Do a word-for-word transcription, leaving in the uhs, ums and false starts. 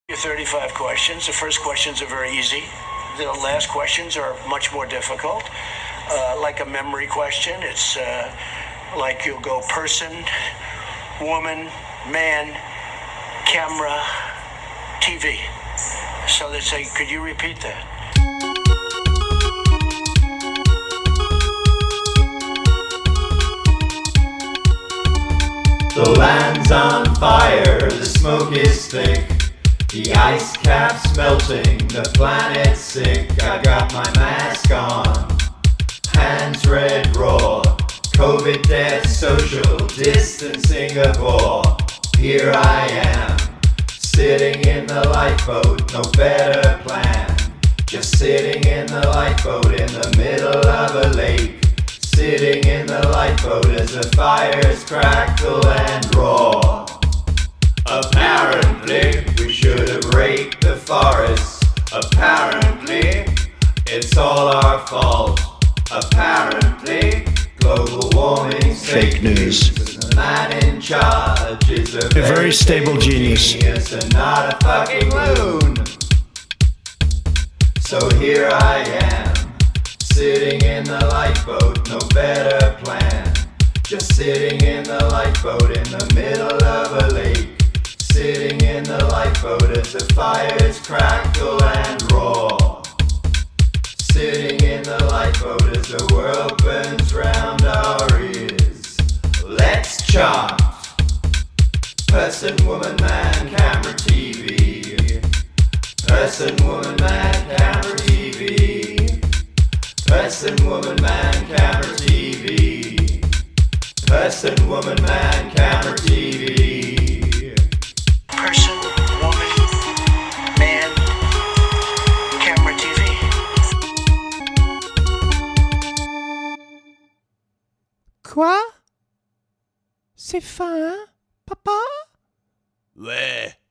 thirty-five questions. The first questions are very easy. The last questions are much more difficult. Uh, like a memory question, it's uh, like you'll go person, woman, man, camera, T V. So they say, could you repeat that? The land's on fire, the smoke is thick, the ice cap's melting, the planet's sick. I got my mask on, hands red raw, COVID death, social distancing Singapore. Here I am, sitting in the lifeboat, no better plan. Just sitting in the lifeboat in the middle of a lake. Sitting in the lifeboat as the fires crackle and roar. Apparently, we should have raked the forest. Apparently, it's all our fault. Apparently, global warming fake news. The man in charge is a, a very, very stable genius. genius and not a fucking loon. So here I am, sitting in the lifeboat, no better plan. Just sitting in the lifeboat in the middle of a lake. Sitting in the lifeboat as the fires crackle and roar. Sitting in the lifeboat as the world burns round our ears. Let's chant. Person, woman, man, camera, T V. Person, woman, man, camera, T V. Person, woman, man, camera, T V. Person, woman, man, camera, T V. Person, woman, man, camera, T V. Quoi? C'est fin, hein, papa? Ouais.